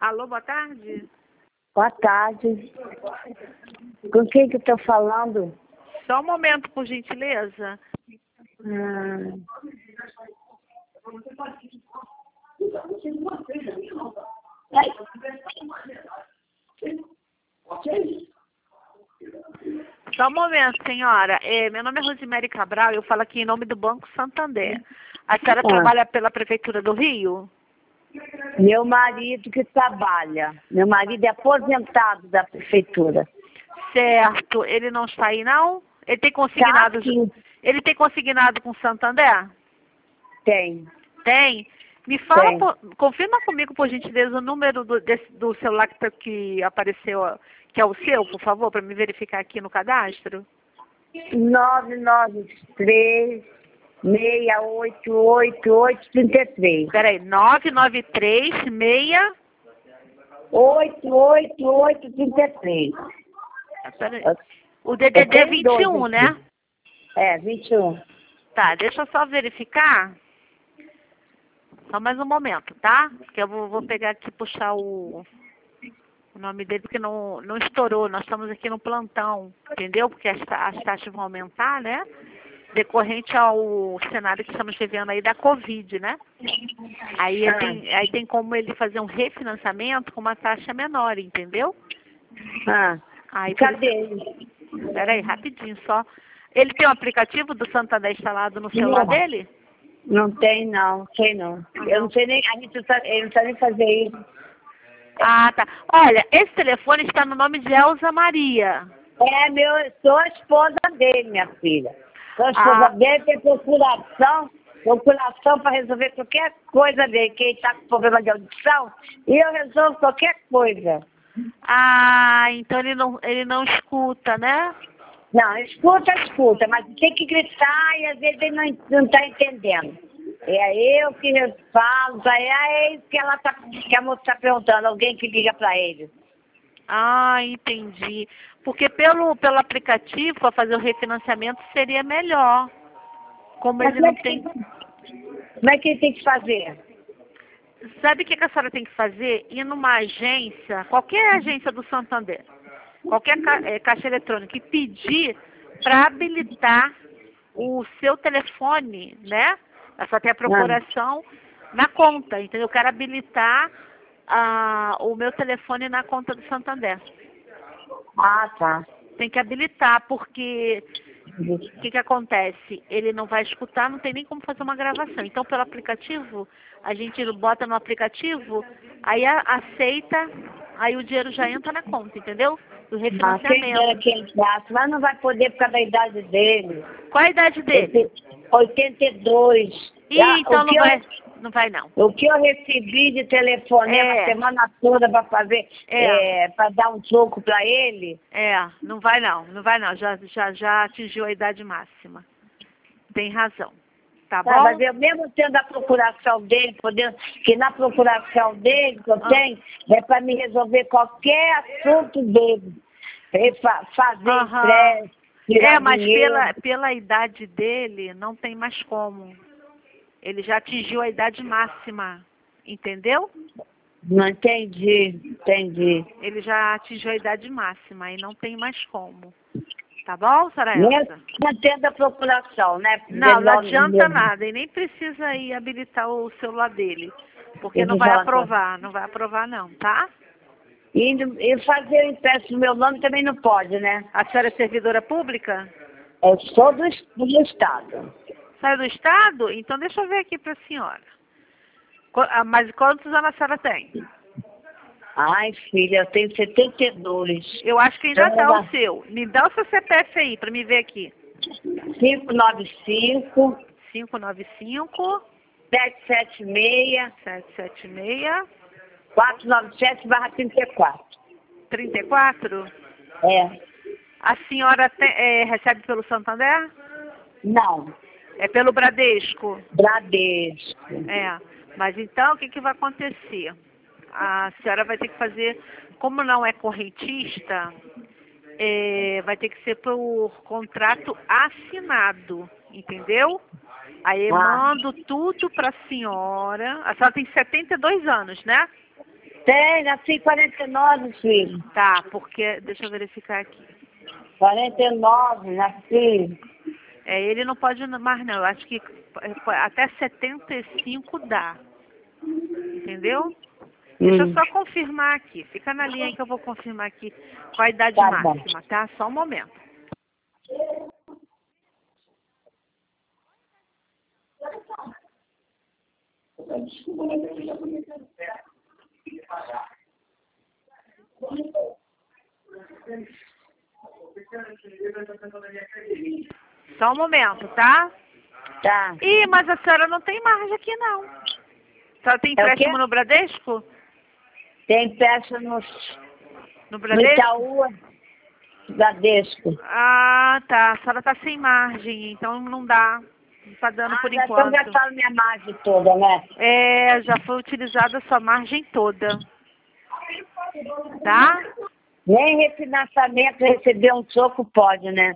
Alô, boa tarde. Boa tarde. Com quem que eu estou falando? Só um momento, por gentileza. Só um momento, senhora. Meu nome é Rosemary Cabral e eu falo aqui em nome do Banco Santander. A senhora trabalha pela Prefeitura do Rio? Meu marido que trabalha. Meu marido é aposentado da prefeitura. Certo. Ele não está aí, não? Ele tem consignado... Tá aqui. Ele tem consignado com o Santander? Tem. Tem? Me fala, Tem. confirma comigo, por gentileza, o número do celular que apareceu, que é o seu, por favor, para me verificar aqui no cadastro. 993-688-833. Peraí, 993-6... 888-833. Peraí. O DDD é 21, né? É, 21. Tá, deixa eu só verificar. Só mais um momento, tá? Porque eu vou pegar aqui e puxar o nome dele, porque não estourou. Nós estamos aqui no plantão, entendeu? Porque as taxas vão aumentar, né? Decorrente ao cenário que estamos vivendo aí da Covid, né? Aí tem como ele fazer um refinanciamento com uma taxa menor, entendeu? Aí, Cadê ele? Peraí, rapidinho só. Ele tem um aplicativo do Santander instalado no celular dele? Não tem, não. Tem, não. Eu não sei nem... Ele não sabe nem fazer isso. Ah, tá. Olha, esse telefone está no nome de Elza Maria. Sou a esposa dele, minha filha. Sou a esposa dele, tem procuração para resolver qualquer coisa dele. Quem está com problema de audição, e eu resolvo qualquer coisa. Ah, então ele não escuta, né? Não, escuta, mas tem que gritar e às vezes ele não está entendendo. É eu que falo, é isso que que a moça está perguntando, alguém que liga para ele. Ah, entendi. Porque pelo aplicativo, para fazer o refinanciamento, seria melhor. Como ele não tem... Como é que ele tem que fazer? Sabe o que a senhora tem que fazer? Ir numa agência, qualquer agência do Santander, qualquer caixa eletrônica, e pedir para habilitar o seu telefone, né? Só tem a procuração na conta, entendeu? Eu quero habilitar o meu telefone na conta do Santander. Ah, tá. Tem que habilitar, porque o que acontece? Ele não vai escutar, não tem nem como fazer uma gravação. Então, pelo aplicativo, a gente bota no aplicativo, aí aceita, aí o dinheiro já entra na conta, entendeu? Do refinanciamento. Quem entrasse, mas não vai poder por causa da idade dele. Qual a idade dele? 82. Então não vai não. O que eu recebi de telefonema a semana toda para fazer, para dar um troco para ele. Não vai não. Já atingiu a idade máxima. Tem razão. Tá bom? Mas eu mesmo tendo a procuração dele, que na procuração dele que eu tenho, é para me resolver qualquer assunto dele. Fazer estresse, tirar mas dinheiro. pela idade dele, não tem mais como. Ele já atingiu a idade máxima, entendeu? Não entendi. Ele já atingiu a idade máxima e não tem mais como. Tá bom, senhora Elza? Mantendo a procuração, né? Não adianta nada. E nem precisa ir habilitar o celular dele. Porque não vai aprovar. Não vai aprovar não, tá? E fazer o empréstimo no meu nome também não pode, né? A senhora é servidora pública? Eu sou do Estado. Sai do Estado? Então deixa eu ver aqui para a senhora. Mas quantos anos a senhora tem? Ai, filha, eu tenho 72. Eu acho que ainda tá o seu. Me dá o seu CPF aí para me ver aqui. 595 595 776 776 497/34. 34? A senhora recebe pelo Santander? Não. É pelo Bradesco? Bradesco. Mas então o que vai acontecer? A senhora vai ter que fazer, como não é correntista, vai ter que ser por contrato assinado, entendeu? Aí eu mando tudo para a senhora. A senhora tem 72 anos, né? Tem, nasci em 49, filho. Tá, porque... Deixa eu verificar aqui. 49, nasci. Ele não pode mais não. Eu acho que até 75 dá. Entendeu? Deixa eu só confirmar aqui. Fica na linha aí que eu vou confirmar aqui qual a idade Tá máxima, tá? Só um momento. Só um momento, tá? Tá. Ih, mas a senhora não tem margem aqui, não. A senhora tem empréstimo no Bradesco? Tem peça no Bradesco? Itaú, Bradesco. Ah, tá. A senhora tá sem margem, então não dá. Não tá dando por Já enquanto. estão gastando minha margem toda, né? Já foi utilizada a sua margem toda. Tá? Nem refinanciamento receber um soco pode, né?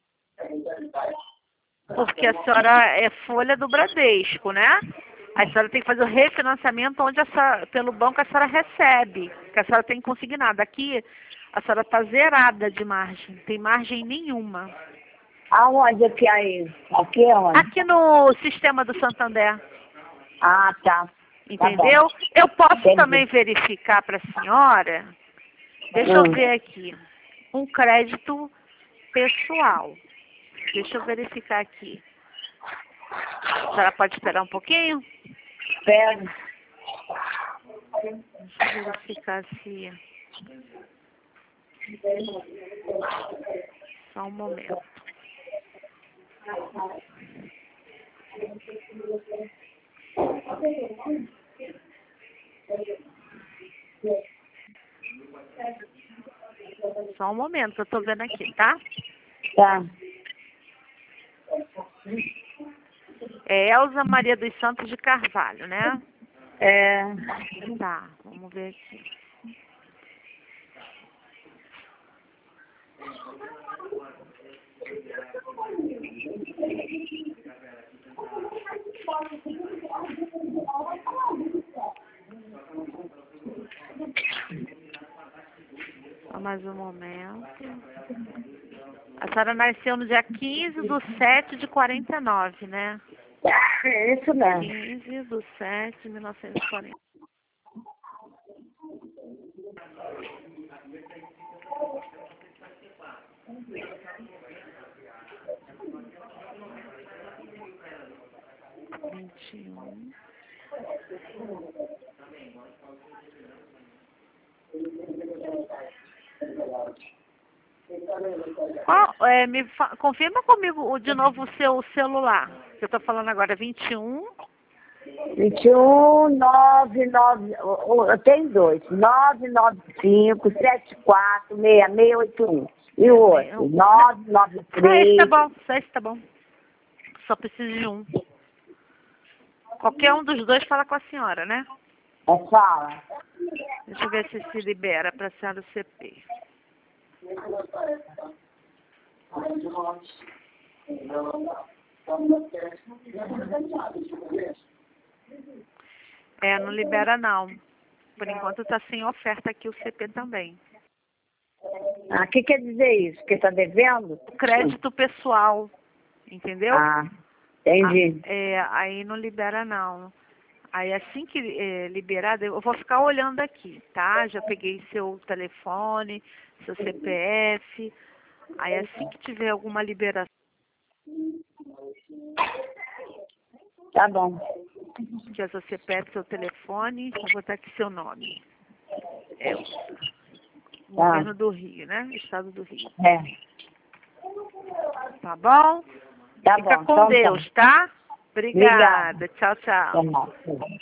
Porque a senhora é folha do Bradesco, né? A senhora tem que fazer o refinanciamento onde pelo banco a senhora recebe, que a senhora tem consignado. Aqui a senhora está zerada de margem, não tem margem nenhuma. Aonde que é isso? Aqui é onde? Aqui no sistema do Santander. Ah, tá. Entendeu? Eu posso Entendi. também verificar para a senhora, deixa eu ver aqui, um crédito pessoal. Deixa eu verificar aqui. A senhora pode esperar um pouquinho? Espero. Deixa eu verificar se... Só um momento. Só um momento que eu tô vendo aqui, tá? Tá. É Elza Maria dos Santos de Carvalho, né? É. Tá, vamos ver aqui. Só mais um momento. A senhora nasceu no dia 15/7/49, né? É isso mesmo. 15/7/1940. Confirma comigo de novo o seu celular. Que eu tô falando agora, 21. 99. Eu tenho dois. 995-746681. E o outro? 993. Esse tá bom, só esse tá bom. Só preciso de um. Qualquer um dos dois fala com a senhora, né? Fala. Deixa eu ver se libera para a senhora o CP. Não libera não. Por enquanto está sem oferta aqui o CP também. O que quer dizer isso? Que está devendo? Crédito pessoal, entendeu? Ah, entendi. Aí não libera não. Aí assim que liberar, eu vou ficar olhando aqui, tá? Já peguei seu telefone, seu CPF. Aí assim que tiver alguma liberação. Tá bom. Que é seu CPF, seu telefone, vou botar aqui seu nome. Elza. Governo do Rio, né? Estado do Rio. Tá bom? Tá Fica bom. com então, Deus, tá? Obrigada. Tchau, tchau. Tá bom.